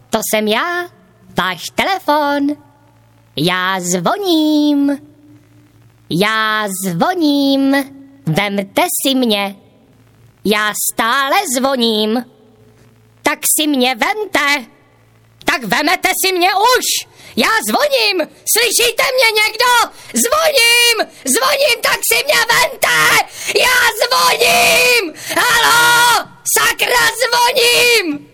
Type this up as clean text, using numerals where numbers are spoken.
to jsem já, váš telefon. Já zvoním, vemte si mě. Já stále zvoním, tak si mě vemte. Tak vemete si mě už. Já zvoním, slyšíte mě někdo? Zvoním, tak si mě vemte. Já zvoním, halo, sakra zvoním.